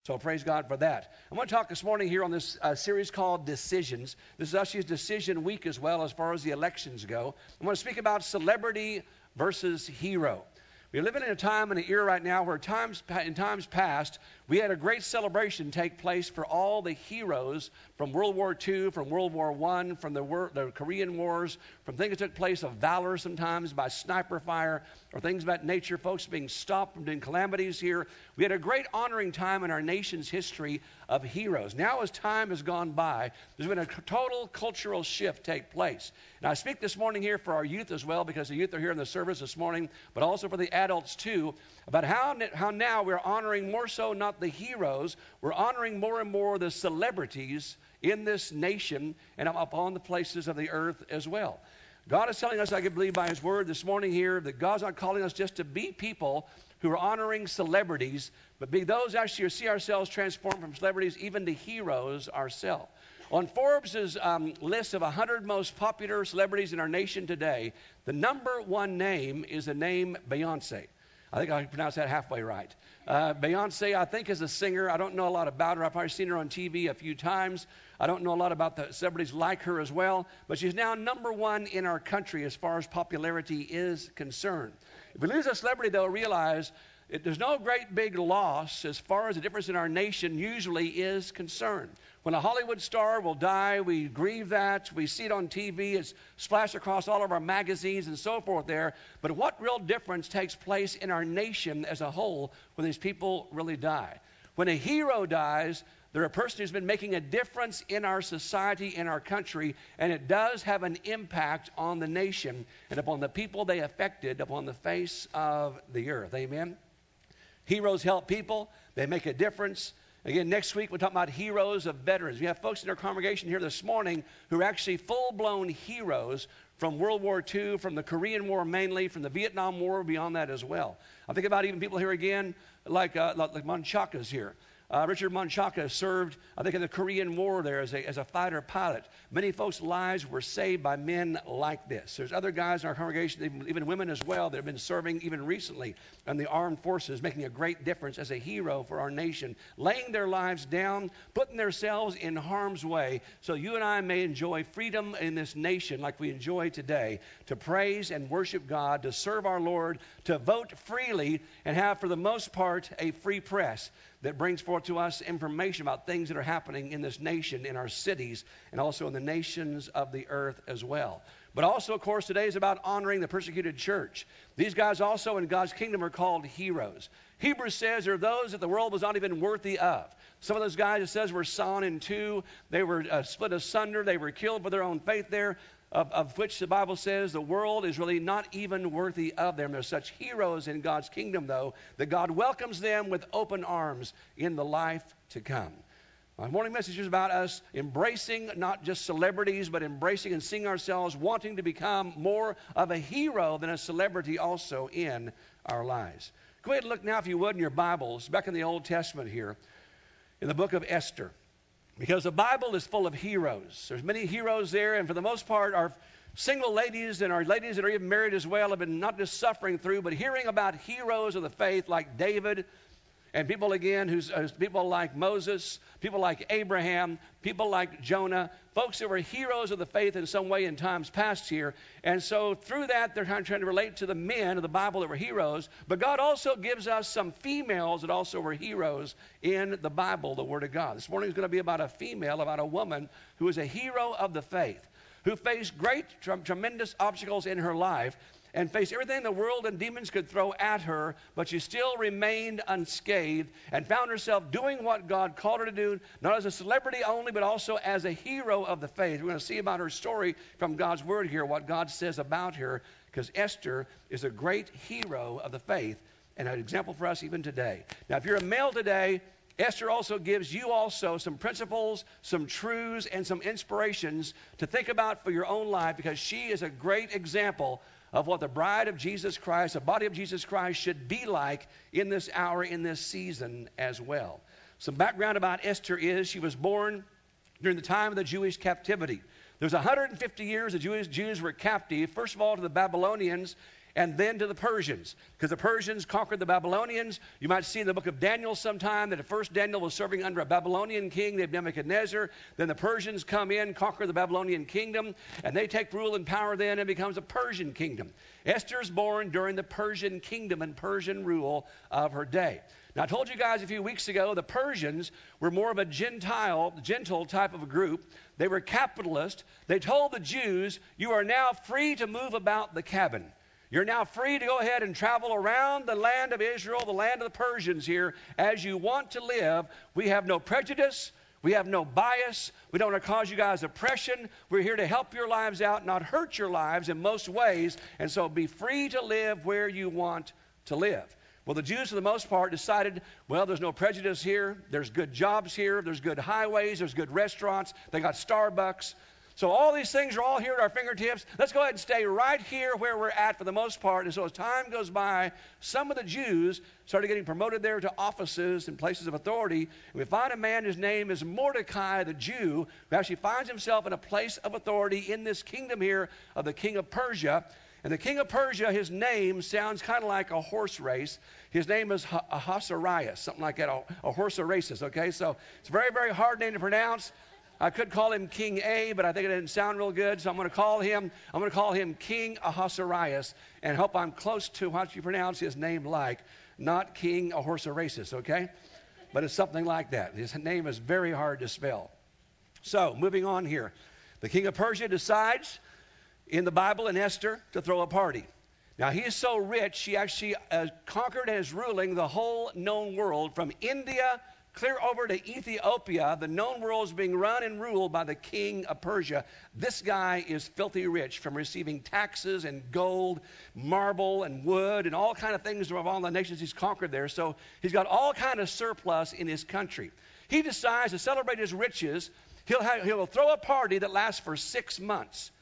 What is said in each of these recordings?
So praise God for that. I want to talk this morning here on this series called Decisions. This is actually Decision Week as well as far as the elections go. I want to speak about celebrity versus hero. We're living in a time and an era right now where in times past, we had a great celebration take place for all the heroes from World War II, from World War I, from the Korean Wars, from things that took place of valor sometimes by sniper fire, or things about nature, folks being stopped from doing calamities here. We had a great honoring time in our nation's history of heroes. Now as time has gone by, there's been a total cultural shift take place. And I speak this morning here for our youth as well, because the youth are here in the service this morning, but also for the adults too, about how now we're honoring more so not the heroes, we're honoring more and more the celebrities in this nation and upon the places of the earth as well. God is telling us, I can believe by His Word this morning here, that God's not calling us just to be people who are honoring celebrities, but be those actually who see ourselves transformed from celebrities even to heroes ourselves. On Forbes' list of 100 most popular celebrities in our nation today, the number one name is the name Beyonce. I think I pronounced that halfway right. Beyonce, I think, is a singer. I don't know a lot about her. I've probably seen her on TV a few times. I don't know a lot about the celebrities like her as well, but she's now number one in our country as far as popularity is concerned. If we lose a celebrity, they'll realize there's no great big loss as far as the difference in our nation usually is concerned. When a Hollywood star will die, we grieve that. We see it on TV. It's splashed across all of our magazines and so forth there. But what real difference takes place in our nation as a whole when these people really die? When a hero dies, they're a person who's been making a difference in our society, in our country, and it does have an impact on the nation and upon the people they affected upon the face of the earth. Amen? Heroes help people. They make a difference. Again, next week we'll talk about heroes of veterans. We have folks in our congregation here this morning who are actually full-blown heroes from World War II, from the Korean War mainly, from the Vietnam War, beyond that as well. I think about even people here again like Manchakas here. Richard Manchaka served, I think, in the Korean War there as a fighter pilot. Many folks' lives were saved by men like this. There's other guys in our congregation, even women as well, that have been serving even recently in the armed forces, making a great difference as a hero for our nation, laying their lives down, putting themselves in harm's way so you and I may enjoy freedom in this nation like we enjoy today, to praise and worship God, to serve our Lord, to vote freely, and have, for the most part, a free press that brings forth to us information about things that are happening in this nation, in our cities, and also in the nations of the earth as well. But also, of course, today is about honoring the persecuted church. These guys also in God's kingdom are called heroes. Hebrews says there are those that the world was not even worthy of. Some of those guys, it says, were sawn in two. They were split asunder. They were killed for their own faith there, of which the Bible says the world is really not even worthy of them. There's such heroes in God's kingdom, though, that God welcomes them with open arms in the life to come. My morning message is about us embracing not just celebrities, but embracing and seeing ourselves wanting to become more of a hero than a celebrity also in our lives. Go ahead and look now, if you would, in your Bibles, back in the Old Testament here, in the book of Esther. Because the Bible is full of heroes. There's many heroes there, and for the most part, our single ladies and our ladies that are even married as well have been not just suffering through, but hearing about heroes of the faith like David, and people again, people like Moses, people like Abraham, people like Jonah, folks that were heroes of the faith in some way in times past here. And so through that, they're kind of trying to relate to the men of the Bible that were heroes. But God also gives us some females that also were heroes in the Bible, the Word of God. This morning is going to be about a female, about a woman who is a hero of the faith, who faced great, tremendous obstacles in her life, and faced everything the world and demons could throw at her, but she still remained unscathed and found herself doing what God called her to do, not as a celebrity only, but also as a hero of the faith. We're going to see about her story from God's Word here, what God says about her, because Esther is a great hero of the faith and an example for us even today. Now, if you're a male today, Esther also gives you also some principles, some truths, and some inspirations to think about for your own life, because she is a great example of what the bride of Jesus Christ, the body of Jesus Christ, should be like in this hour, in this season as well. Some background about Esther is she was born during the time of the Jewish captivity. There's 150 years the Jews were captive, first of all to the Babylonians, and then to the Persians, because the Persians conquered the Babylonians. You might see in the book of Daniel sometime that at first Daniel was serving under a Babylonian king named Nebuchadnezzar. Then the Persians come in, conquer the Babylonian kingdom, and they take rule and power then, and becomes a Persian kingdom. Esther is born during the Persian kingdom and Persian rule of her day. Now, I told you guys a few weeks ago the Persians were more of a gentle type of a group. They were capitalist. They told the Jews, you are now free to move about the cabin. You're now free to go ahead and travel around the land of Israel, the land of the Persians here, as you want to live. We have no prejudice. We have no bias. We don't want to cause you guys oppression. We're here to help your lives out, not hurt your lives in most ways. And so be free to live where you want to live. Well, the Jews, for the most part, decided, well, there's no prejudice here. There's good jobs here. There's good highways. There's good restaurants. They got Starbucks. So all these things are all here at our fingertips. Let's go ahead and stay right here where we're at for the most part. And so as time goes by, some of the Jews started getting promoted there to offices and places of authority. And we find a man, his name is Mordecai the Jew, who actually finds himself in a place of authority in this kingdom here of the king of Persia. And the king of Persia, his name sounds kind of like a horse race. His name is Ahasuerus, something like that, a horse of races, okay? So it's a very, very hard name to pronounce. I could call him King A, but I think it didn't sound real good, so I'm going to call him King Ahasuerus, and hope I'm close to how you pronounce his name like, not King Ahasuerus, okay? But it's something like that. His name is very hard to spell. So, moving on here. The king of Persia decides in the Bible in Esther to throw a party. Now, he is so rich, he actually conquered and is ruling the whole known world from India clear over to Ethiopia. The known world is being run and ruled by the king of Persia. This guy is filthy rich from receiving taxes and gold, marble and wood and all kind of things from all the nations he's conquered there. So he's got all kind of surplus in his country. He decides to celebrate his riches. He'll throw a party that lasts for 6 months.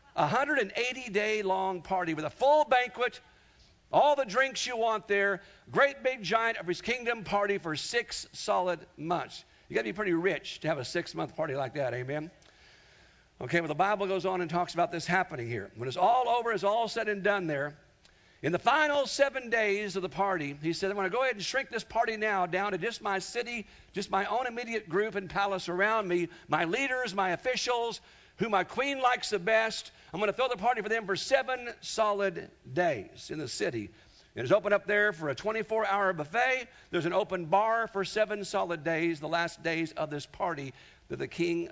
180-day long party with a full banquet, all the drinks you want there, great big giant of his kingdom party for 6 solid months. You got to be pretty rich to have a 6-month party like that, amen? Okay, well, the Bible goes on and talks about this happening here. When it's all over, it's all said and done there. In the final 7 days of the party, he said, I'm going to go ahead and shrink this party now down to just my city, just my own immediate group and palace around me, my leaders, my officials, who my queen likes the best. I'm going to throw the party for them for 7 solid days in the city. It is open up there for a 24-hour buffet. There's an open bar for 7 solid days, the last days of this party that the king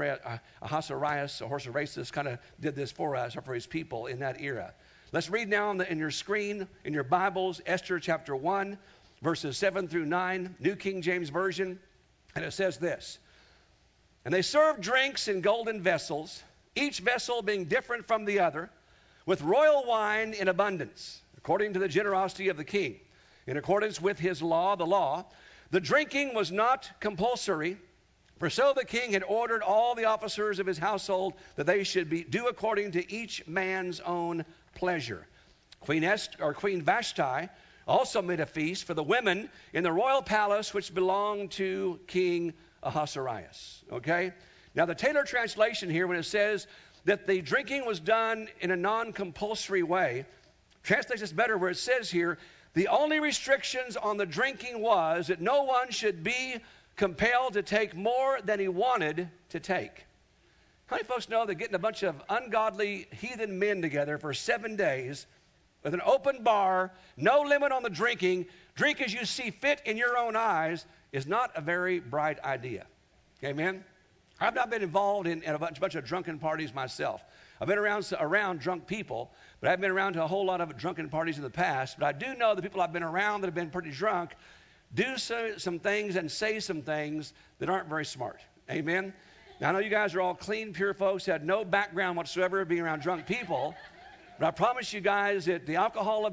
Ahasuerus kind of did this for us, or for his people in that era. Let's read now in your screen, in your Bibles, Esther chapter 1, verses 7 through 9, New King James Version. And it says this: And they served drinks in golden vessels, each vessel being different from the other, with royal wine in abundance, according to the generosity of the king. In accordance with his law, the law, the drinking was not compulsory, for so the king had ordered all the officers of his household that they should do according to each man's own pleasure. Queen Vashti also made a feast for the women in the royal palace which belonged to King Ahasuerus. Okay? Now the Taylor translation here, when it says that the drinking was done in a non-compulsory way, translates this better where it says here, the only restrictions on the drinking was that no one should be compelled to take more than he wanted to take. How many folks know that getting a bunch of ungodly heathen men together for 7 days with an open bar, no limit on the drinking, drink as you see fit in your own eyes, is not a very bright idea. Amen? I've not been involved in a bunch of drunken parties myself. I've been around drunk people, but I haven't been around to a whole lot of drunken parties in the past. But I do know the people I've been around that have been pretty drunk do some things and say some things that aren't very smart. Amen? Now, I know you guys are all clean, pure folks, had no background whatsoever being around drunk people. But I promise you guys that the alcohol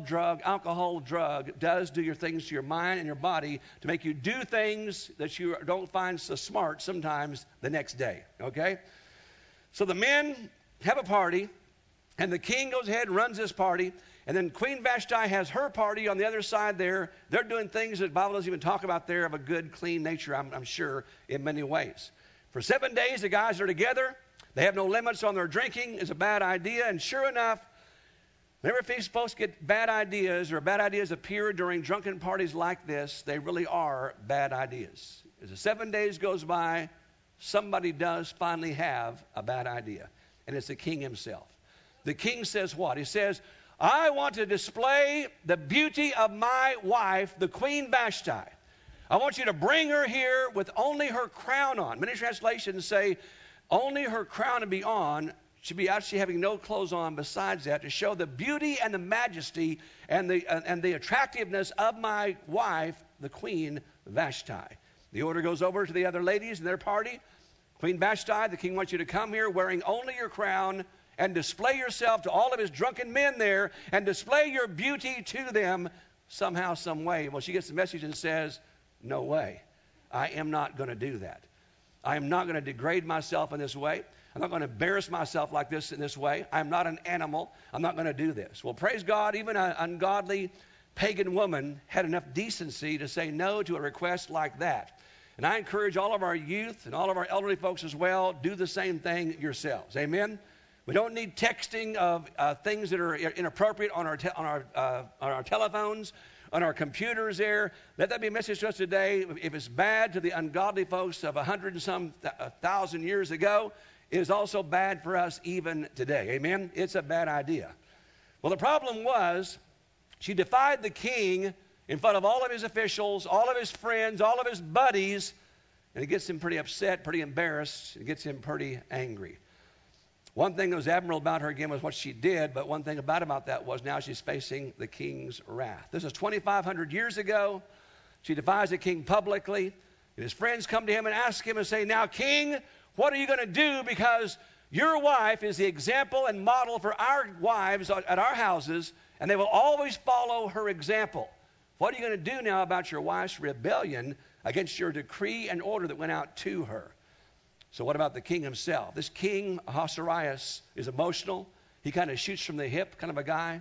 drug does do your things to your mind and your body to make you do things that you don't find so smart sometimes the next day, okay? So the men have a party, and the king goes ahead and runs this party, and then Queen Vashti has her party on the other side there. They're doing things that the Bible doesn't even talk about there of a good, clean nature, I'm sure, in many ways. For 7 days, the guys are together. They have no limits on their drinking. It's a bad idea, and sure enough, Whenever folks get bad ideas or bad ideas appear during drunken parties like this, they really are bad ideas. As the 7 days goes by, somebody does finally have a bad idea, and it's the king himself. The king says what? He says, I want to display the beauty of my wife, the Queen Vashti. I want you to bring her here with only her crown on. Many translations say only her crown to be on. She'd be actually having no clothes on besides that to show the beauty and the majesty and the attractiveness of my wife, the Queen Vashti. The order goes over to the other ladies in their party. Queen Vashti, the king wants you to come here wearing only your crown and display yourself to all of his drunken men there and display your beauty to them somehow, some way. Well, she gets the message and says, no way. I am not going to do that. I am not going to degrade myself in this way. I'm not going to embarrass myself like this in this way. I'm not an animal. I'm not going to do this. Well, praise God, even an ungodly pagan woman had enough decency to say no to a request like that. And I encourage all of our youth and all of our elderly folks as well, do the same thing yourselves. Amen? We don't need texting of things that are inappropriate on our telephones, on our computers there. Let that be a message to us today. If it's bad to the ungodly folks of 100 and some thousand years ago, it is also bad for us even today. Amen? It's a bad idea. Well, the problem was she defied the king in front of all of his officials, all of his friends, all of his buddies, and it gets him pretty upset, pretty embarrassed. It gets him pretty angry. One thing that was admirable about her, again, was what she did, but one thing about that was now she's facing the king's wrath. This is 2,500 years ago. She defies the king publicly, and his friends come to him and ask him and say, now, king, what are you going to do? Because your wife is the example and model for our wives at our houses, and they will always follow her example. What are you going to do now about your wife's rebellion against your decree and order that went out to her? So what about the king himself? This king, Ahasuerus, is emotional. He kind of shoots from the hip, kind of a guy.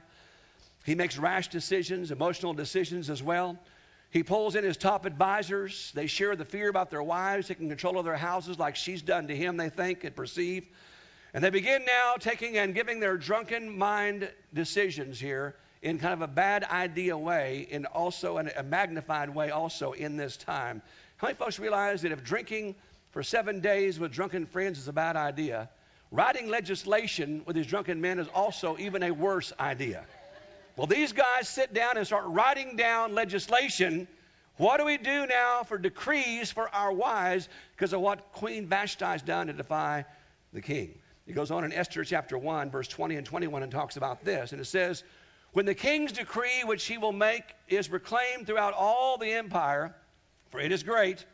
He makes rash decisions, emotional decisions as well. He pulls in his top advisors. They share the fear about their wives, taking control of their houses like she's done to him, they think and perceive. And they begin now taking and giving their drunken mind decisions here in kind of a bad idea way, and also in a magnified way also in this time. How many folks realize that if drinking for 7 days with drunken friends is a bad idea, writing legislation with these drunken men is also even a worse idea? Well, these guys sit down and start writing down legislation. What do we do now for decrees for our wives because of what Queen Vashti has done to defy the king? It goes on in Esther chapter 1, verse 20 and 21, and talks about this. And it says, when the king's decree which he will make is proclaimed throughout all the empire, for it is great,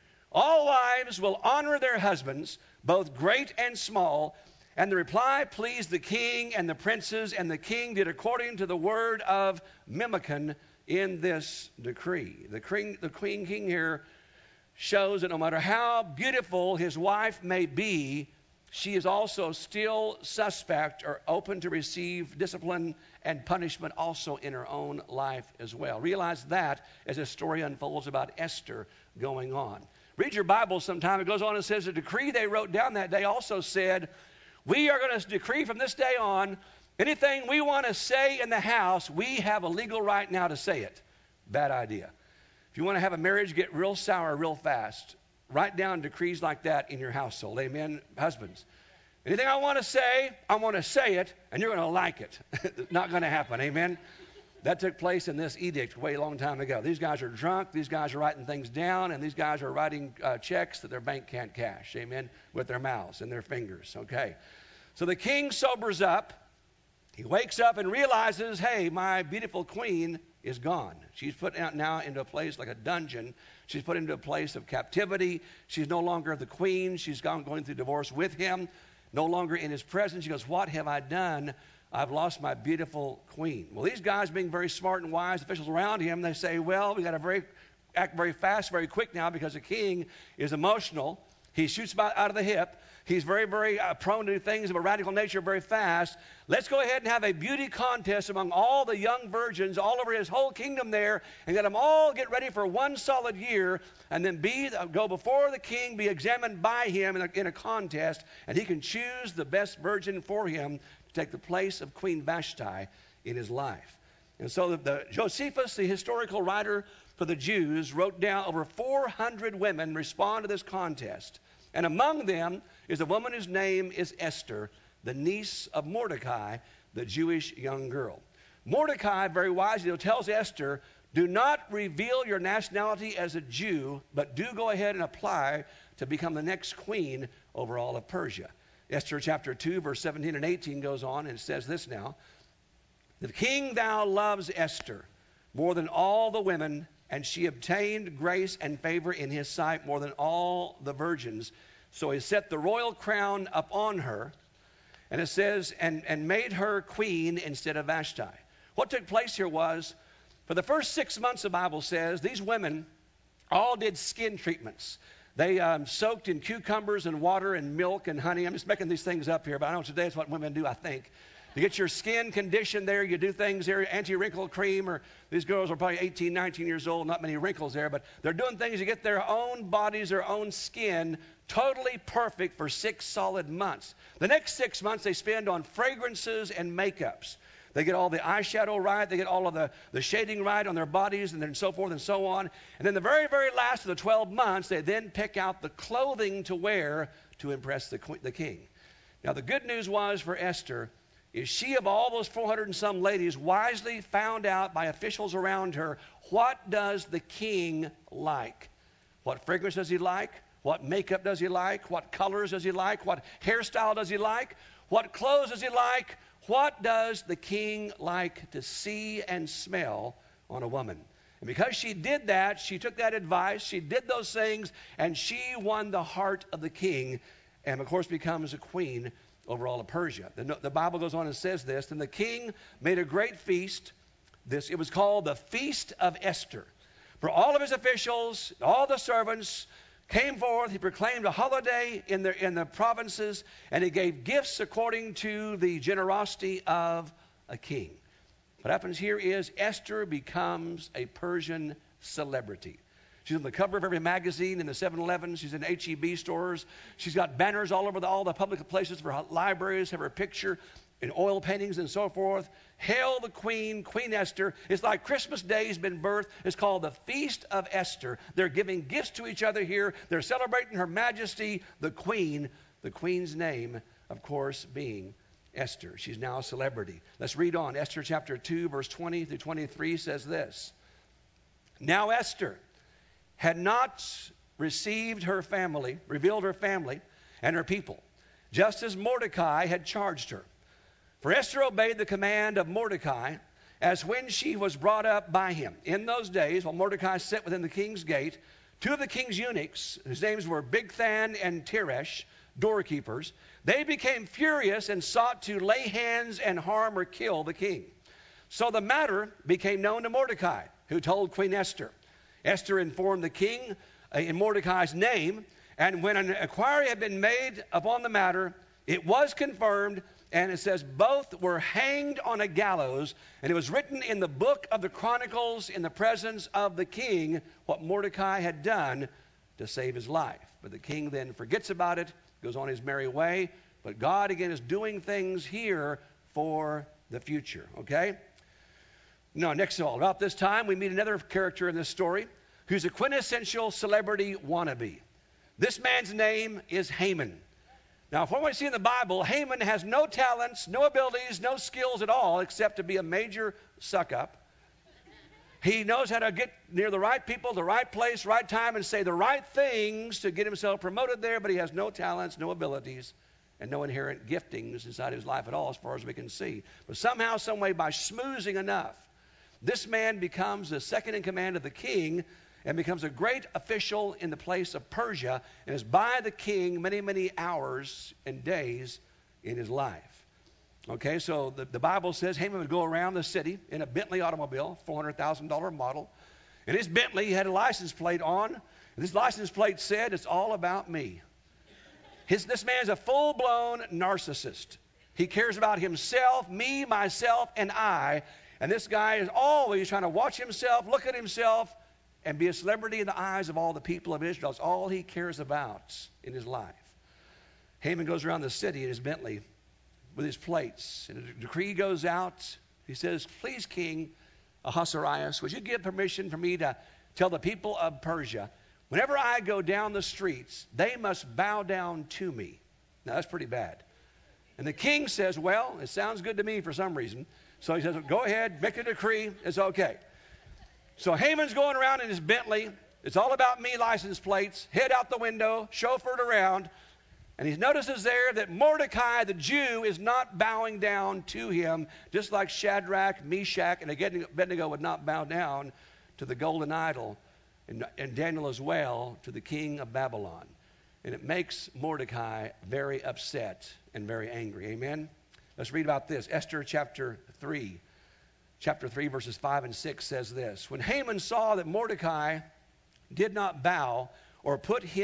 all wives will honor their husbands, both great and small. And the reply pleased the king and the princes, and the king did according to the word of Memucan in this decree. The queen king here shows that no matter how beautiful his wife may be, she is also still suspect or open to receive discipline and punishment also in her own life as well. Realize that as the story unfolds about Esther going on. Read your Bible sometime. It goes on and says the decree they wrote down that day also said, we are going to decree from this day on, anything we want to say in the house, we have a legal right now to say it. Bad idea. If you want to have a marriage get real sour real fast, write down decrees like that in your household. Amen, husbands. Anything I want to say it, and you're going to like it. It's not going to happen. Amen. That took place in this edict way a long time ago. These guys are drunk. These guys are writing things down, and these guys are writing checks that their bank can't cash. Amen. With their mouths and their fingers. Okay. So the king sobers up. He wakes up and realizes, hey, my beautiful queen is gone. She's put out now into a place like a dungeon. She's put into a place of captivity. She's no longer the queen. She's going through divorce with him. No longer in his presence. She goes, what have I done? I've lost my beautiful queen. Well, these guys being very smart and wise, officials around him, they say, well, we got to act very fast, very quick now because the king is emotional. He shoots out of the hip. He's very, very prone to do things of a radical nature very fast. Let's go ahead and have a beauty contest among all the young virgins all over his whole kingdom there and get them all get ready for one solid year and then go before the king, be examined by him in a contest, and he can choose the best virgin for him to take the place of Queen Vashti in his life. And so Josephus, the historical writer for the Jews, wrote down over 400 women respond to this contest. And among them is a woman whose name is Esther, the niece of Mordecai, the Jewish young girl. Mordecai, very wisely, tells Esther, do not reveal your nationality as a Jew, but do go ahead and apply to become the next queen over all of Persia. Esther chapter 2, verse 17 and 18 goes on and says this now. The king thou loves Esther more than all the women, and she obtained grace and favor in his sight more than all the virgins. So he set the royal crown upon her, and it says, and made her queen instead of Vashti. What took place here was, for the first 6 months, the Bible says, these women all did skin treatments. They soaked in cucumbers and water and milk and honey. I'm just making these things up here, but I know today is what women do, I think. To get your skin conditioned there, you do things there, anti-wrinkle cream, or these girls are probably 18, 19 years old, not many wrinkles there, but they're doing things to get their own bodies, their own skin totally perfect for 6 solid months. The next 6 months they spend on fragrances and makeups. They get all the eyeshadow right. They get all of the shading right on their bodies, and then so forth and so on. And then the very, very last of the 12 months, they then pick out the clothing to wear to impress the king. Now, the good news was for Esther is she, of all those 400 and some ladies, wisely found out by officials around her, what does the king like? What fragrance does he like? What makeup does he like? What colors does he like? What hairstyle does he like? What clothes does he like? What does the king like to see and smell on a woman? And because she did that, she took that advice, she did those things, and she won the heart of the king, and of course becomes a queen over all of Persia. The Bible goes on and says this, and the king made a great feast. It was called the Feast of Esther. For all of his officials, all the servants came forth. He proclaimed a holiday in the provinces, and he gave gifts according to the generosity of a king. What happens here is Esther becomes a Persian celebrity. She's on the cover of every magazine in the 7-Eleven. She's in H-E-B stores. She's got banners all over all the public places for libraries, have her picture in oil paintings and so forth. Hail the Queen, Queen Esther. It's like Christmas Day has been birthed. It's called the Feast of Esther. They're giving gifts to each other here. They're celebrating Her Majesty, the Queen. The Queen's name, of course, being Esther. She's now a celebrity. Let's read on. Esther chapter 2, verse 20 through 23 says this. Now Esther had not revealed her family, and her people, just as Mordecai had charged her. For Esther obeyed the command of Mordecai, as when she was brought up by him. In those days, while Mordecai sat within the king's gate, 2 of the king's eunuchs, whose names were Bigthan and Teresh, doorkeepers, they became furious and sought to lay hands and harm or kill the king. So the matter became known to Mordecai, who told Queen Esther. Esther informed the king in Mordecai's name, and when an inquiry had been made upon the matter, it was confirmed, and it says both were hanged on a gallows, and it was written in the book of the Chronicles in the presence of the king what Mordecai had done to save his life. But the king then forgets about it, goes on his merry way, but God again is doing things here for the future, okay? Now, next of all, about this time, we meet another character in this story who's a quintessential celebrity wannabe. This man's name is Haman. Now, from what we see in the Bible, Haman has no talents, no abilities, no skills at all except to be a major suck-up. He knows how to get near the right people, the right place, right time, and say the right things to get himself promoted there, but he has no talents, no abilities, and no inherent giftings inside his life at all as far as we can see. But somehow, some way, by schmoozing enough, this man becomes the second in command of the king and becomes a great official in the place of Persia and is by the king many, many hours and days in his life. Okay, so the Bible says Haman would go around the city in a Bentley automobile, $400,000 model. And his Bentley had a license plate on. And this license plate said, it's all about me. This man is a full-blown narcissist. He cares about himself, me, myself, and I. And this guy is always trying to watch himself, look at himself, and be a celebrity in the eyes of all the people of Israel. It's all he cares about in his life. Haman goes around the city in his Bentley with his plates. And a decree goes out He says, please, King Ahasuerus, would you give permission for me to tell the people of Persia, whenever I go down the streets, they must bow down to me. Now, that's pretty bad. And the king says, well, it sounds good to me for some reason. So he says, go ahead, make a decree. It's okay. So Haman's going around in his Bentley. It's all about me license plates. Head out the window, chauffeured around. And he notices there that Mordecai, the Jew, is not bowing down to him, just like Shadrach, Meshach, and Abednego would not bow down to the golden idol, and Daniel as well, to the king of Babylon. And it makes Mordecai very upset and very angry. Amen? Let's read about this. Esther chapter 3. Chapter 3, verses 5 and 6 says this. When Haman saw that Mordecai did not bow or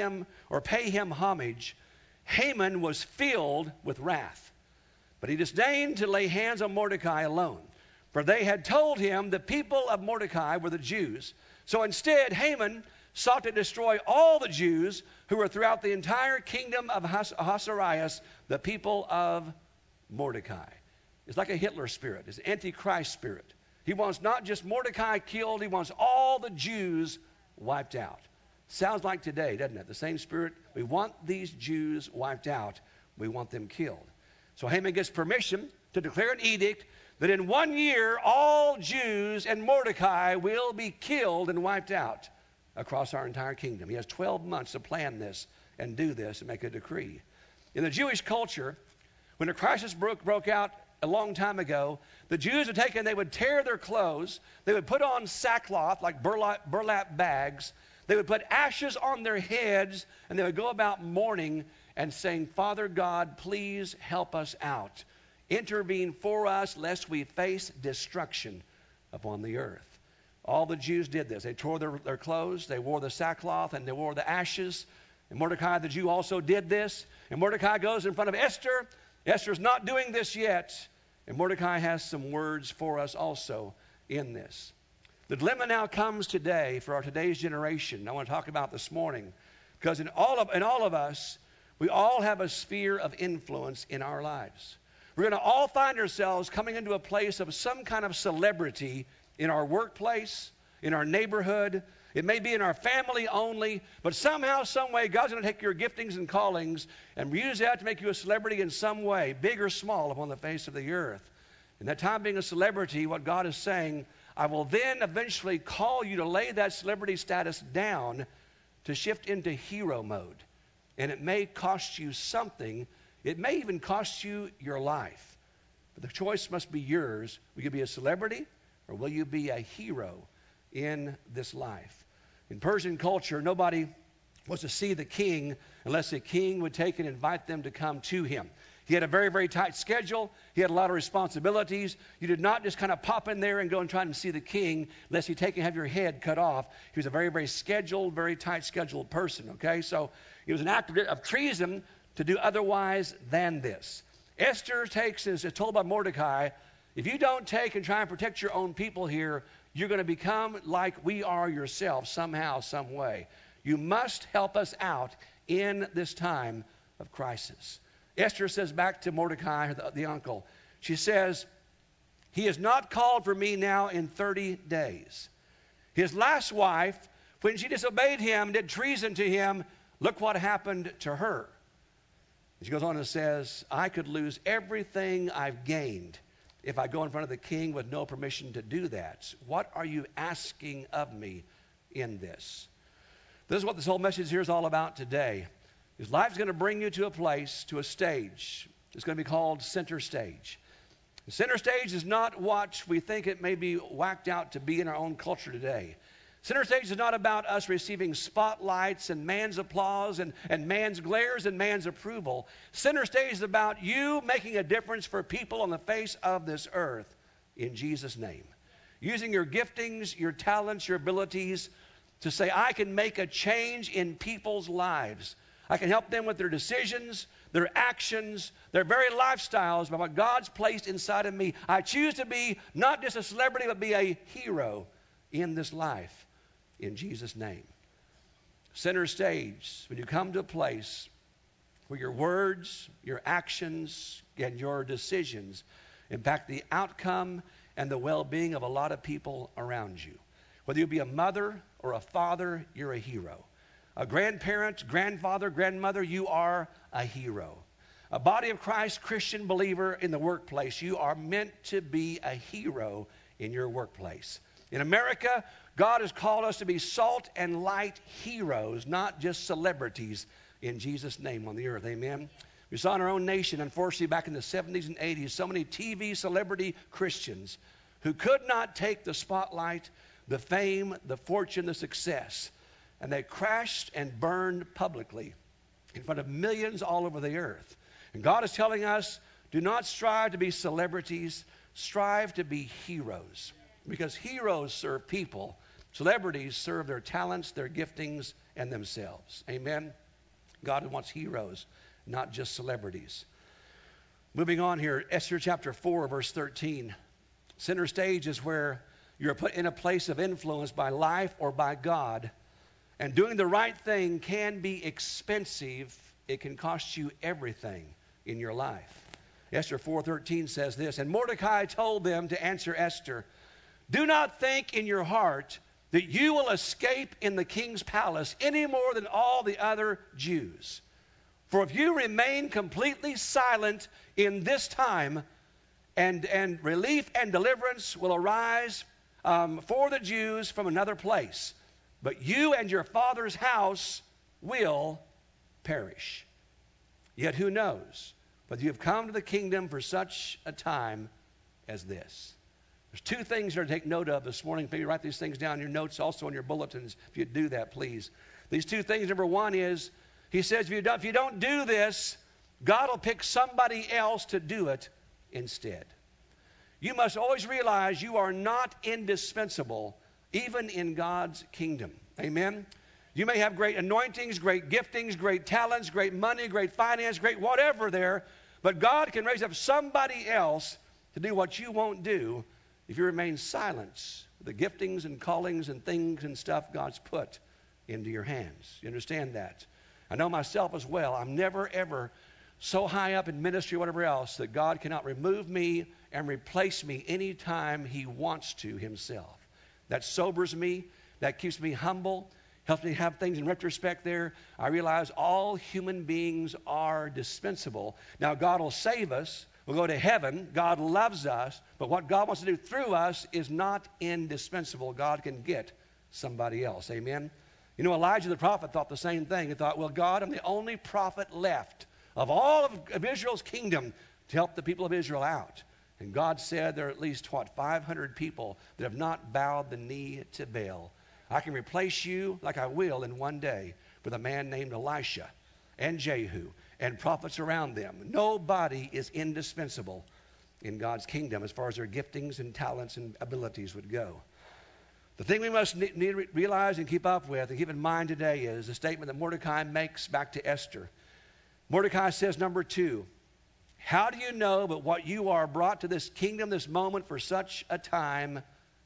pay him homage, Haman was filled with wrath. But he disdained to lay hands on Mordecai alone, for they had told him the people of Mordecai were the Jews. So instead, Haman sought to destroy all the Jews who were throughout the entire kingdom of Ahasuerus, the people of Mordecai. It's like a Hitler spirit. It's an Antichrist spirit. He wants not just Mordecai killed, he wants all the Jews wiped out. Sounds like today, doesn't it? The same spirit. We want these Jews wiped out. We want them killed. So Haman gets permission to declare an edict that in 1 year, all Jews and Mordecai will be killed and wiped out across our entire kingdom. He has 12 months to plan this and do this and make a decree. In the Jewish culture, when a crisis broke out a long time ago, the Jews would tear their clothes, they would put on sackcloth like burlap bags, they would put ashes on their heads, and they would go about mourning and saying, Father God, please help us out. Intervene for us lest we face destruction upon the earth. All the Jews did this. They tore their clothes, they wore the sackcloth, and they wore the ashes. And Mordecai the Jew also did this. And Mordecai goes in front of Esther. Esther's not doing this yet. And Mordecai has some words for us also in this. The dilemma now comes today for today's generation. I want to talk about this morning. Because in all of us, we all have a sphere of influence in our lives. We're going to all find ourselves coming into a place of some kind of celebrity in our workplace, in our neighborhood. It may be in our family only, but somehow, some way, God's going to take your giftings and callings and use that to make you a celebrity in some way, big or small, upon the face of the earth. And that time being a celebrity, what God is saying, I will then eventually call you to lay that celebrity status down to shift into hero mode. And it may cost you something. It may even cost you your life. But the choice must be yours. Will you be a celebrity or will you be a hero in this life? In Persian culture, nobody was to see the king unless the king would take and invite them to come to him. He had a very, very tight schedule. He had a lot of responsibilities. You did not just kind of pop in there and go and try and see the king unless you take and have your head cut off. He was a very, very scheduled, very tight scheduled person, okay? So it was an act of treason to do otherwise than this. Esther takes and is told by Mordecai, if you don't take and try and protect your own people here, you're going to become like we are yourself somehow, some way. You must help us out in this time of crisis. Esther says back to Mordecai, the uncle, she says, he has not called for me now in 30 days. His last wife, when she disobeyed him, did treason to him, look what happened to her. She goes on and says, I could lose everything I've gained if I go in front of the king with no permission to do that. What are you asking of me in this? This is what this whole message here is all about today. Is life's going to bring you to a place, to a stage. It's going to be called center stage. The center stage is not what we think it may be whacked out to be in our own culture today. Center stage is not about us receiving spotlights and man's applause and man's glares and man's approval. Center stage is about you making a difference for people on the face of this earth in Jesus' name. Using your giftings, your talents, your abilities to say, I can make a change in people's lives. I can help them with their decisions, their actions, their very lifestyles by what God's placed inside of me. I choose to be not just a celebrity, but be a hero in this life. In Jesus' name. Center stage, when you come to a place where your words, your actions, and your decisions impact the outcome and the well-being of a lot of people around you. Whether you be a mother or a father, you're a hero. A grandparent, grandfather, grandmother, you are a hero. A body of Christ, Christian believer in the workplace, you are meant to be a hero in your workplace. In America, God has called us to be salt and light heroes, not just celebrities, in Jesus' name on the earth. Amen. We saw in our own nation, unfortunately, back in the 70s and 80s, so many TV celebrity Christians who could not take the spotlight, the fame, the fortune, the success. And they crashed and burned publicly in front of millions all over the earth. And God is telling us, do not strive to be celebrities, strive to be heroes. Because heroes serve people. Celebrities serve their talents, their giftings, and themselves. Amen? God wants heroes, not just celebrities. Moving on here, Esther chapter 4, verse 13. Center stage is where you're put in a place of influence by life or by God. And doing the right thing can be expensive. It can cost you everything in your life. Esther 4:13 says this, and Mordecai told them to answer Esther, do not think in your heart that you will escape in the king's palace any more than all the other Jews. For if you remain completely silent in this time, and relief and deliverance will arise for the Jews from another place, but you and your father's house will perish. Yet who knows? But you have come to the kingdom for such a time as this. There's two things you're to take note of this morning. Maybe write these things down in your notes, also in your bulletins, if you'd do that, please. These two things, number one is, he says, if you don't do this, God will pick somebody else to do it instead. You must always realize you are not indispensable, even in God's kingdom. Amen? You may have great anointings, great giftings, great talents, great money, great finance, great whatever there, but God can raise up somebody else to do what you won't do if you remain silent, the giftings and callings and things and stuff God's put into your hands. You understand that? I know myself as well. I'm never, ever so high up in ministry or whatever else that God cannot remove me and replace me anytime he wants to himself. That sobers me. That keeps me humble. Helps me have things in retrospect there. I realize all human beings are dispensable. Now, God will save us. We'll go to heaven. God loves us. But what God wants to do through us is not indispensable. God can get somebody else. Amen? You know, Elijah the prophet thought the same thing. He thought, well, God, I'm the only prophet left of all of Israel's kingdom to help the people of Israel out. And God said there are at least, 500 people that have not bowed the knee to Baal. I can replace you like I will in one day with a man named Elisha and Jehu and prophets around them. Nobody is indispensable in God's kingdom as far as their giftings and talents and abilities would go. The thing we must need to realize and keep up with and keep in mind today is the statement that Mordecai makes back to Esther. Mordecai says, number 2, how do you know but what you are brought to this kingdom, this moment, for such a time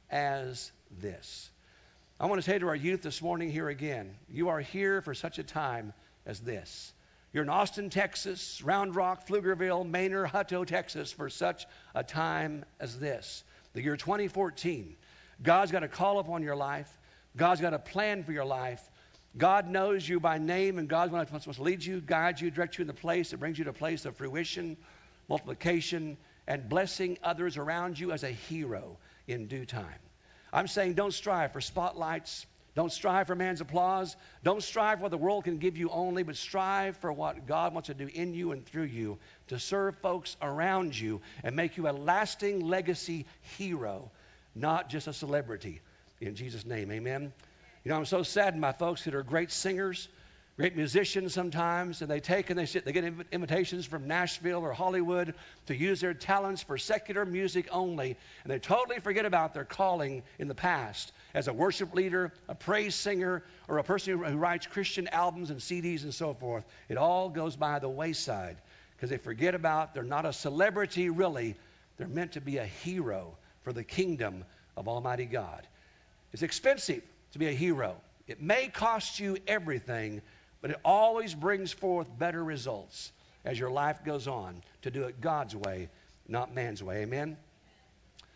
as this? I want to say to our youth this morning here again, you are here for such a time as this. You're in Austin, Texas, Round Rock, Pflugerville, Manor, Hutto, Texas, for such a time as this. The year 2014. God's got a call upon your life. God's got a plan for your life. God knows you by name, and God's supposed to lead you, guide you, direct you in the place that brings you to a place of fruition, multiplication, and blessing others around you as a hero in due time. I'm saying don't strive for spotlights. Don't strive for man's applause. Don't strive for what the world can give you only, but strive for what God wants to do in you and through you to serve folks around you and make you a lasting legacy hero, not just a celebrity. In Jesus' name, amen. You know, I'm so saddened by folks that are great singers, great musicians sometimes, and they get invitations from Nashville or Hollywood to use their talents for secular music only, and they totally forget about their calling in the past as a worship leader, a praise singer, or a person who writes Christian albums and CDs and so forth. It all goes by the wayside because they forget about they're not a celebrity really. They're meant to be a hero for the kingdom of Almighty God. It's expensive to be a hero. It may cost you everything, but it always brings forth better results as your life goes on to do it God's way, not man's way. Amen?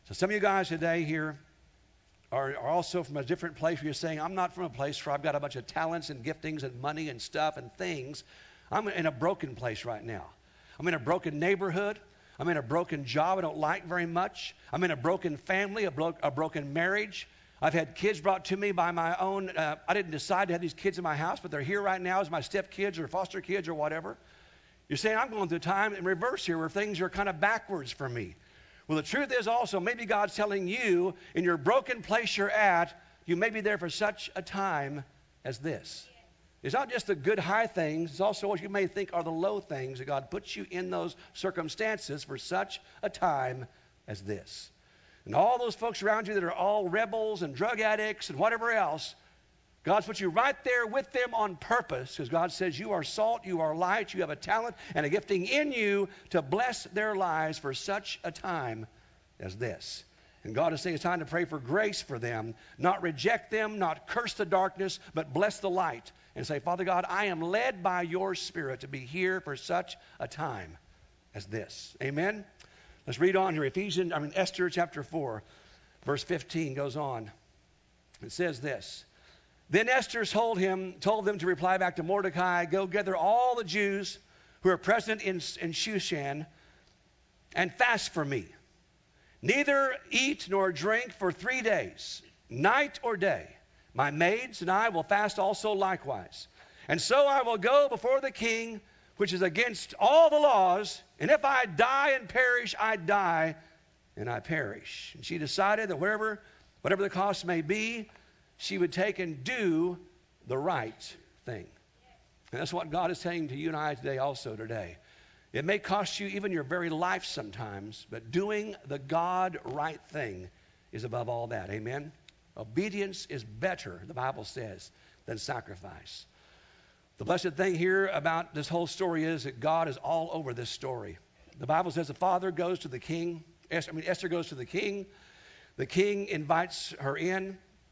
So some of you guys today here are also from a different place where you're saying, I'm not from a place where I've got a bunch of talents and giftings and money and stuff and things. I'm in a broken place right now. I'm in a broken neighborhood. I'm in a broken job I don't like very much. I'm in a broken family, a broken marriage. I've had kids brought to me by my own. I didn't decide to have these kids in my house, but they're here right now as my stepkids or foster kids or whatever. You're saying, I'm going through a time in reverse here where things are kind of backwards for me. Well, the truth is also, maybe God's telling you in your broken place you're at, you may be there for such a time as this. It's not just the good high things. It's also what you may think are the low things that God puts you in those circumstances for such a time as this. And all those folks around you that are all rebels and drug addicts and whatever else, God's put you right there with them on purpose because God says you are salt, you are light, you have a talent and a gifting in you to bless their lives for such a time as this. And God is saying it's time to pray for grace for them, not reject them, not curse the darkness, but bless the light. And say, Father God, I am led by your Spirit to be here for such a time as this. Amen? Let's read on here. Esther chapter 4, verse 15 goes on. It says this. Then Esther told them to reply back to Mordecai, go gather all the Jews who are present in Shushan and fast for me. Neither eat nor drink for 3 days, night or day. My maids and I will fast also likewise. And so I will go before the king, which is against all the laws, and if I die and perish, I die and I perish. And she decided that whatever the cost may be, she would take and do the right thing. And that's what God is saying to you and I today. It may cost you even your very life sometimes, but doing the God right thing is above all that. Amen? Obedience is better, the Bible says, than sacrifice. The blessed thing here about this whole story is that God is all over this story. The Bible says the father goes to the king. Esther goes to the king. The king invites her in.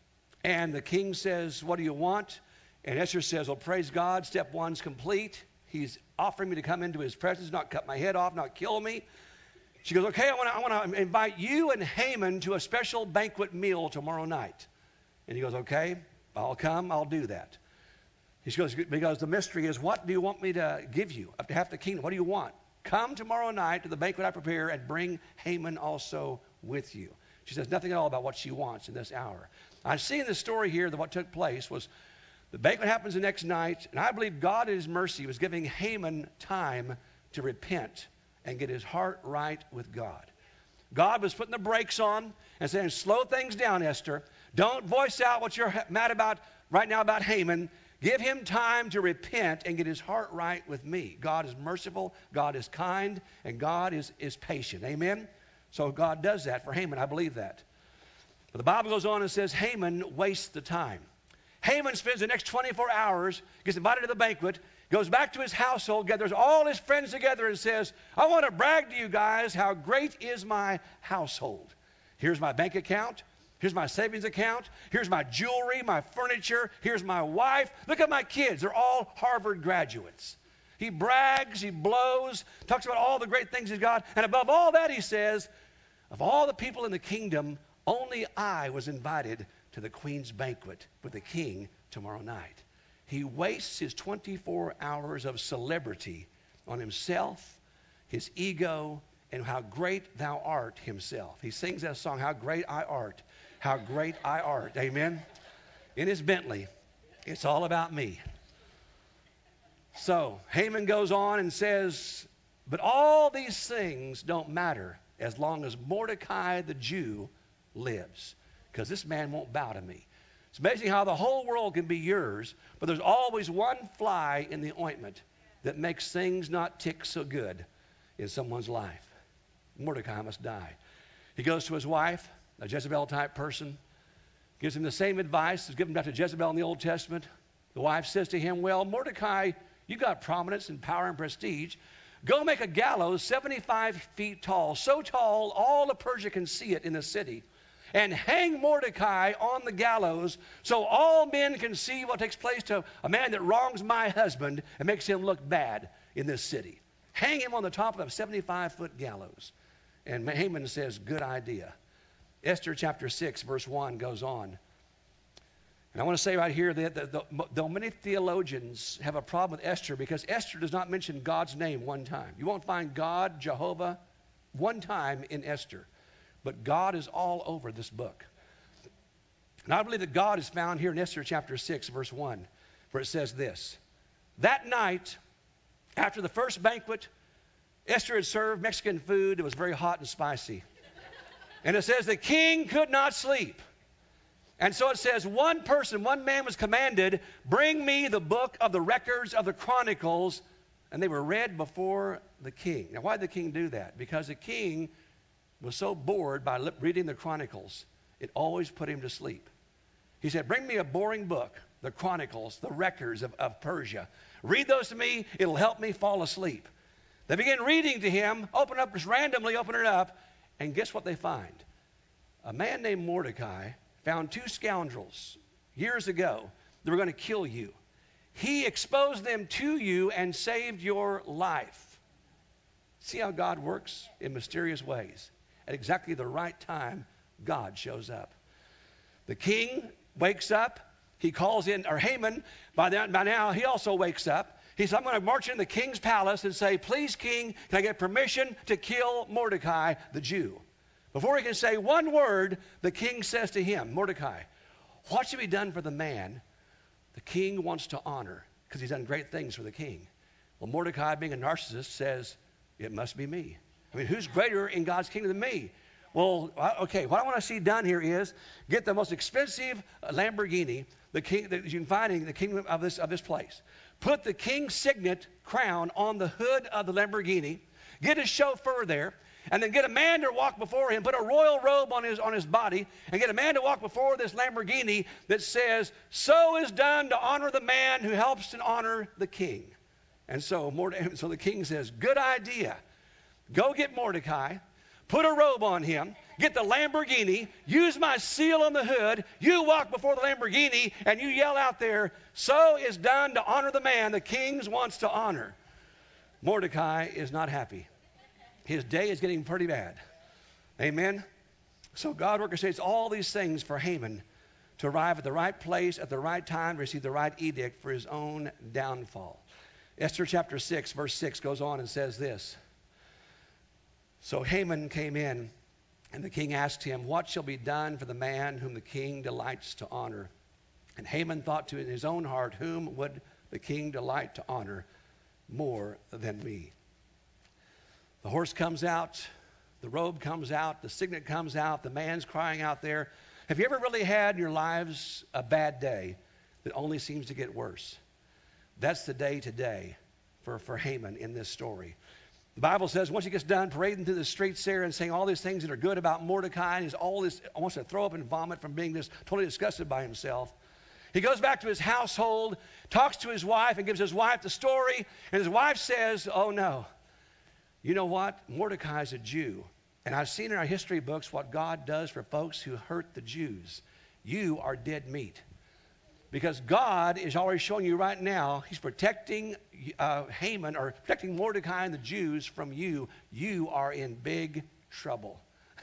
And the king says, what do you want? And Esther says, well, praise God. Step one's complete. He's offering me to come into his presence, not cut my head off, not kill me. She goes, okay, I want to invite you and Haman to a special banquet meal tomorrow night. And he goes, okay, I'll come, I'll do that. He goes, because the mystery is, what do you want me to give you? Up to half the kingdom, what do you want? Come tomorrow night to the banquet I prepare and bring Haman also with you. She says nothing at all about what she wants in this hour. I see in the story here that what took place was the banquet happens the next night, and I believe God in his mercy was giving Haman time to repent and get his heart right with God. God was putting the brakes on and saying, slow things down, Esther. Don't voice out what you're mad about right now about Haman. Give him time to repent and get his heart right with me. God is merciful, God is kind, and God is patient. Amen? So God does that for Haman. I believe that. But the Bible goes on and says Haman wastes the time. Haman spends the next 24 hours, gets invited to the banquet, goes back to his household, gathers all his friends together and says, I want to brag to you guys how great is my household. Here's my bank account. Here's my savings account. Here's my jewelry, my furniture. Here's my wife. Look at my kids. They're all Harvard graduates. He brags, he blows, talks about all the great things he's got. And above all that, he says, of all the people in the kingdom, only I was invited to the queen's banquet with the king tomorrow night. He wastes his 24 hours of celebrity on himself, his ego, and how great thou art himself. He sings that song, how great I art, how great I art. Amen? In his Bentley, it's all about me. So Haman goes on and says, but all these things don't matter as long as Mordecai the Jew lives, because this man won't bow to me. It's amazing how the whole world can be yours, but there's always one fly in the ointment that makes things not tick so good in someone's life. Mordecai must die. He goes to his wife, a Jezebel-type person, gives him the same advice as given back to Jezebel in the Old Testament. The wife says to him, well, Mordecai, you got prominence and power and prestige. Go make a gallows 75 feet tall, so tall all of Persia can see it in the city, and hang Mordecai on the gallows so all men can see what takes place to a man that wrongs my husband and makes him look bad in this city. Hang him on the top of a 75-foot gallows. And Haman says, good idea. Esther chapter 6, verse 1 goes on. And I want to say right here that though many theologians have a problem with Esther because Esther does not mention God's name one time. You won't find God, Jehovah, one time in Esther. But God is all over this book. And I believe that God is found here in Esther chapter 6, verse 1, where it says this. That night, after the first banquet, Esther had served Mexican food that was very hot and spicy. And it says the king could not sleep. And so it says one man was commanded, bring me the book of the records of the Chronicles, and they were read before the king. Now, why did the king do that? Because the king was so bored by reading the Chronicles, it always put him to sleep. He said, bring me a boring book, the Chronicles, the records of Persia. Read those to me, it'll help me fall asleep. They begin reading to him, just randomly open it up, and guess what they find? A man named Mordecai found two scoundrels years ago that were going to kill you. He exposed them to you and saved your life. See how God works in mysterious ways. At exactly the right time, God shows up. The king wakes up. He calls in, or Haman, by now he also wakes up. He said, I'm going to march into the king's palace and say, please, king, can I get permission to kill Mordecai, the Jew? Before he can say one word, the king says to him, Mordecai, what should be done for the man the king wants to honor? Because he's done great things for the king. Well, Mordecai, being a narcissist, says, it must be me. I mean, who's greater in God's kingdom than me? Well, okay, what I want to see done here is get the most expensive Lamborghini that you can find in the kingdom of this place. Put the king's signet crown on the hood of the Lamborghini. Get his chauffeur there. And then get a man to walk before him, put a royal robe on his body, and get a man to walk before this Lamborghini that says, so is done to honor the man who helps to honor the king. And so the king says, good idea. Go get Mordecai, put a robe on him, get the Lamborghini, use my seal on the hood, you walk before the Lamborghini, and you yell out there, so is done to honor the man the king wants to honor. Mordecai is not happy. His day is getting pretty bad. Amen? So God orchestrates all these things for Haman to arrive at the right place at the right time to receive the right edict for his own downfall. Esther chapter 6, verse 6 goes on and says this. So Haman came in, and the king asked him, what shall be done for the man whom the king delights to honor? And Haman thought in his own heart, whom would the king delight to honor more than me? The horse comes out, the robe comes out, the signet comes out, the man's crying out there. Have you ever really had in your lives a bad day that only seems to get worse? That's the day today for Haman in this story. The Bible says once he gets done parading through the streets there and saying all these things that are good about Mordecai, and he's wants to throw up and vomit from being just totally disgusted by himself. He goes back to his household, talks to his wife, and gives his wife the story, and his wife says, oh no. You know what? Mordecai is a Jew. And I've seen in our history books what God does for folks who hurt the Jews. You are dead meat. Because God is already showing you right now, he's protecting Haman, or protecting Mordecai and the Jews from you. You are in big trouble.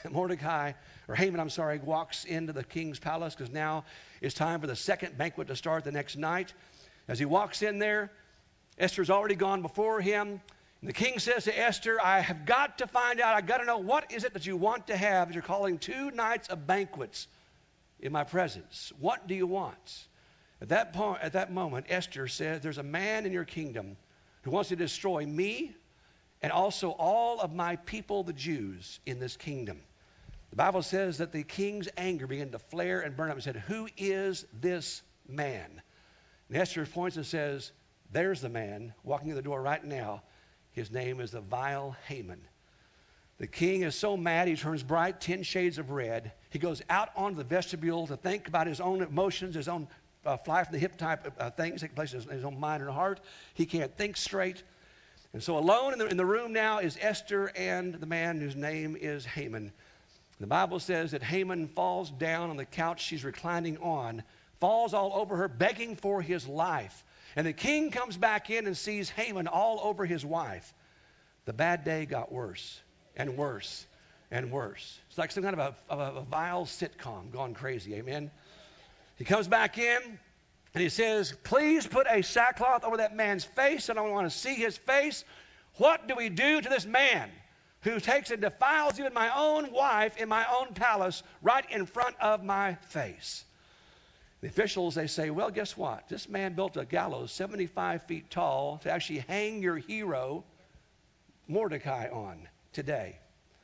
Haman, walks into the king's palace because now it's time for the second banquet to start the next night. As he walks in there, Esther's already gone before him. And the king says to Esther, I have got to find out, I've got to know what is it that you want to have as you're calling 2 nights of banquets in my presence. What do you want? At that moment, Esther says, there's a man in your kingdom who wants to destroy me and also all of my people, the Jews, in this kingdom. The Bible says that the king's anger began to flare and burn up and said, who is this man? And Esther points and says, there's the man walking in the door right now. His name is the vile Haman. The king is so mad he turns bright 10 shades of red. He goes out onto the vestibule to think about his own emotions, his own fly from the hip type of things taking place in his own mind and heart. He can't think straight. And so alone in the room now is Esther and the man whose name is Haman. The Bible says that Haman falls down on the couch she's reclining on, falls all over her, begging for his life. And the king comes back in and sees Haman all over his wife. The bad day got worse and worse and worse. It's like some kind of a vile sitcom gone crazy. Amen. He comes back in and he says, please put a sackcloth over that man's face. I don't want to see his face. What do we do to this man who takes and defiles even my own wife in my own palace right in front of my face? The officials, they say, well, guess what? This man built a gallows 75 feet tall to actually hang your hero, Mordecai, on today.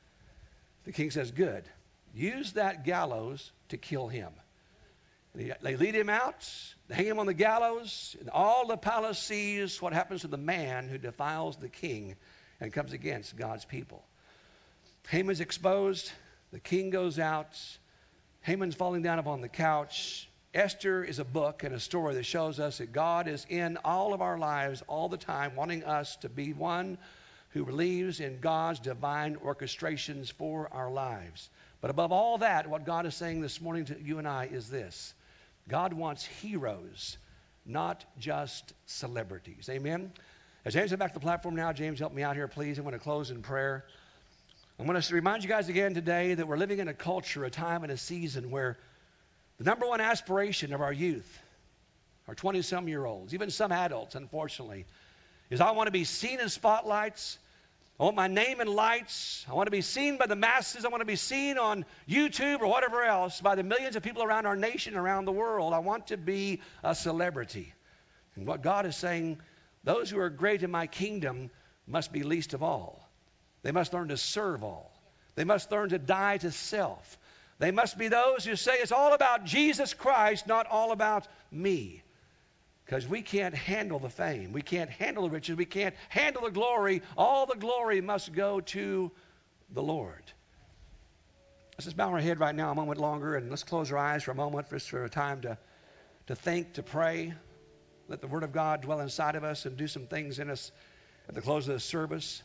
The king says, good. Use that gallows to kill him. And they lead him out, they hang him on the gallows, and all the palace sees what happens to the man who defiles the king and comes against God's people. Haman's exposed. The king goes out. Haman's falling down upon the couch. Esther is a book and a story that shows us that God is in all of our lives all the time, wanting us to be one who believes in God's divine orchestrations for our lives. But above all that, what God is saying this morning to you and I is this: God wants heroes, not just celebrities. Amen? As James comes back to the platform now, James, help me out here, please. I'm going to close in prayer. I'm going to remind you guys again today that we're living in a culture, a time and a season where the number one aspiration of our youth, our 20-some-year-olds, even some adults, unfortunately, is I want to be seen in spotlights. I want my name in lights. I want to be seen by the masses. I want to be seen on YouTube or whatever else by the millions of people around our nation, around the world. I want to be a celebrity. And what God is saying, those who are great in my kingdom must be least of all. They must learn to serve all. They must learn to die to self. They must be those who say it's all about Jesus Christ, not all about me. Because we can't handle the fame. We can't handle the riches. We can't handle the glory. All the glory must go to the Lord. Let's just bow our head right now a moment longer, and let's close our eyes for a moment, just for a time to think, to pray. Let the Word of God dwell inside of us and do some things in us at the close of the service.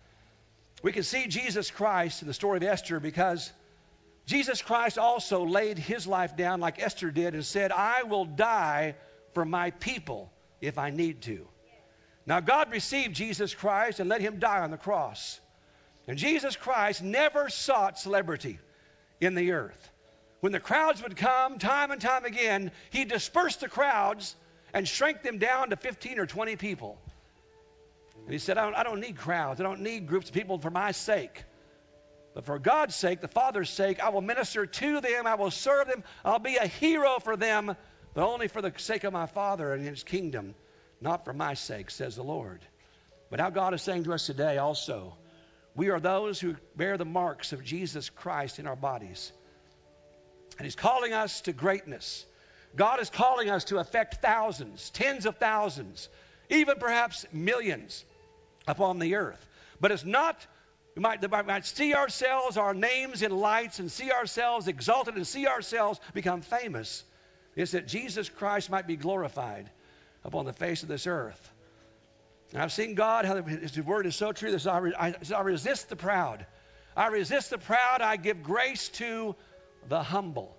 We can see Jesus Christ in the story of Esther because Jesus Christ also laid his life down like Esther did and said, I will die for my people if I need to. Now God received Jesus Christ and let him die on the cross. And Jesus Christ never sought celebrity in the earth. When the crowds would come time and time again, he dispersed the crowds and shrank them down to 15 or 20 people. And he said, I don't need crowds. I don't need groups of people for my sake. But for God's sake, the Father's sake, I will minister to them. I will serve them. I'll be a hero for them, but only for the sake of my Father and his kingdom, not for my sake, says the Lord. But now God is saying to us today also, we are those who bear the marks of Jesus Christ in our bodies. And he's calling us to greatness. God is calling us to affect thousands, tens of thousands, even perhaps millions upon the earth. But it's not, we might see ourselves, our names in lights, and see ourselves exalted and see ourselves become famous. It's that Jesus Christ might be glorified upon the face of this earth. And I've seen God, how his word is so true. I resist the proud. I resist the proud. I give grace to the humble.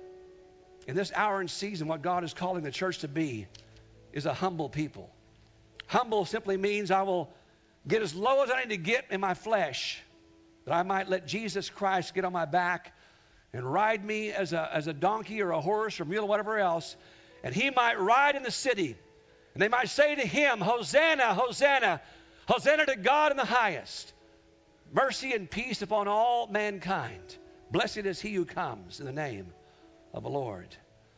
In this hour and season, what God is calling the church to be is a humble people. Humble simply means I will get as low as I need to get in my flesh, that I might let Jesus Christ get on my back and ride me as a donkey or a horse or mule or whatever else, and he might ride in the city, and they might say to him, Hosanna, Hosanna, Hosanna to God in the highest. Mercy and peace upon all mankind. Blessed is he who comes in the name of the Lord.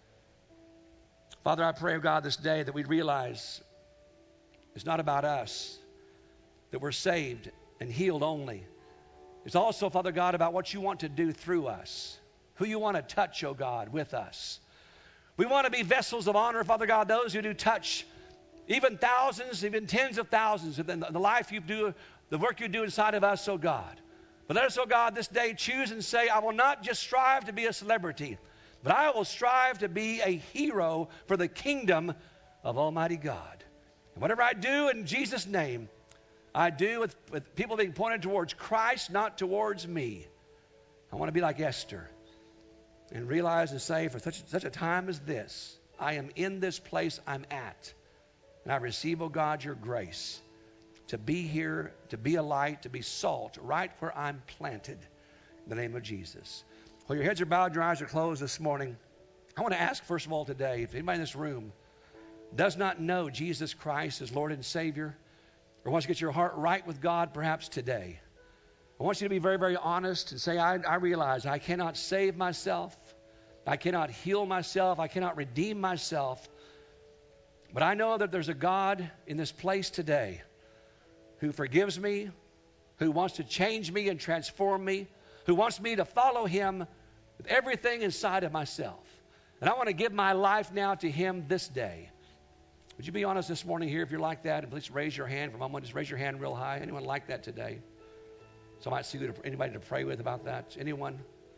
Father, I pray, oh God, this day that we realize it's not about us, that we're saved and healed only. It's also, Father God, about what you want to do through us, who you want to touch, oh God, with us. We want to be vessels of honor, Father God, those who do touch even thousands, even tens of thousands of the life you do, the work you do inside of us, oh God. But let us, oh God, this day choose and say, I will not just strive to be a celebrity, but I will strive to be a hero for the kingdom of Almighty God. And whatever I do in Jesus' name, I do with people being pointed towards Christ, not towards me. I want to be like Esther and realize and say, for such a time as this, I am in this place I'm at. And I receive, oh God, your grace to be here, to be a light, to be salt right where I'm planted. in the name of Jesus. While your heads are bowed, your eyes are closed this morning, I want to ask, first of all, today, if anybody in this room does not know Jesus Christ as Lord and Savior, or wants to get your heart right with God perhaps today, I want you to be very, very honest and say, I realize I cannot save myself. I cannot heal myself. I cannot redeem myself. But I know that there's a God in this place today who forgives me, who wants to change me and transform me, who wants me to follow Him with everything inside of myself. And I want to give my life now to Him this day. Would you be honest this morning here if you're like that? And please raise your hand for a moment. Just raise your hand real high. Anyone like that today? So I might see anybody to pray with about that. Anyone?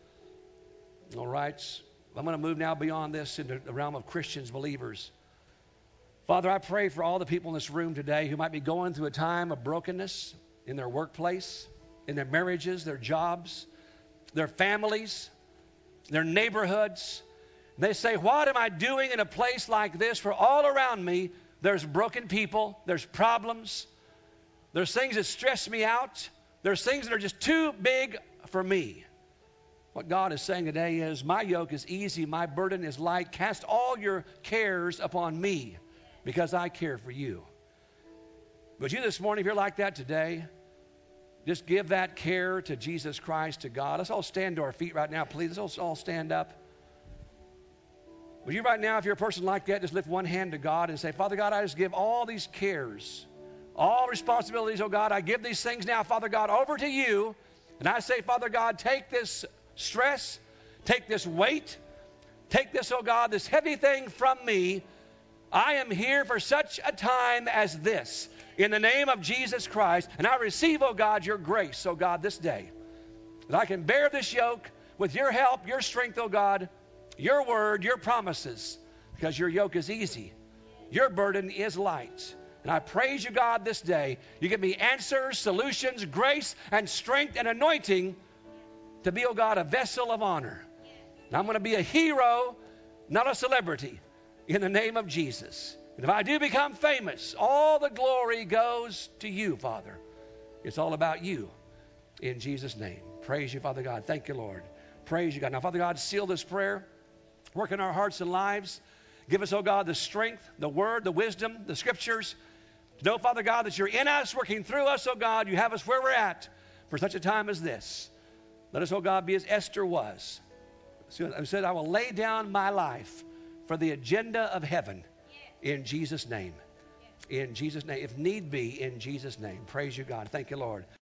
All right. I'm going to move now beyond this into the realm of Christians, believers. Father, I pray for all the people in this room today who might be going through a time of brokenness in their workplace, in their marriages, their jobs, their families, their neighborhoods. They say, what am I doing in a place like this? For all around me, there's broken people, there's problems, there's things that stress me out, there's things that are just too big for me. What God is saying today is, my yoke is easy, my burden is light. Cast all your cares upon me because I care for you. But you this morning, if you're like that today, just give that care to Jesus Christ, to God. Let's all stand to our feet right now, please. Let's all stand up. Would you right now, if you're a person like that, just lift one hand to God and say, Father God, I just give all these cares, all responsibilities, oh God, I give these things now, Father God, over to you. And I say, Father God, take this stress, take this weight, take this, oh God, this heavy thing from me. I am here for such a time as this, in the name of Jesus Christ. And I receive, oh God, your grace, oh God, this day, that I can bear this yoke with your help, your strength, oh God, your word, your promises, because your yoke is easy. Your burden is light. And I praise you, God, this day. You give me answers, solutions, grace, and strength and anointing to be, oh God, a vessel of honor. And I'm going to be a hero, not a celebrity, in the name of Jesus. And if I do become famous, all the glory goes to you, Father. It's all about you. In Jesus' name. Praise you, Father God. Thank you, Lord. Praise you, God. Now, Father God, seal this prayer. Work in our hearts and lives. Give us, oh God, the strength, the word, the wisdom, the scriptures. To know, Father God, that you're in us, working through us, oh God. You have us where we're at for such a time as this. Let us, oh God, be as Esther was. Who said, I will lay down my life for the agenda of heaven. In Jesus' name. In Jesus' name. If need be, in Jesus' name. Praise you, God. Thank you, Lord.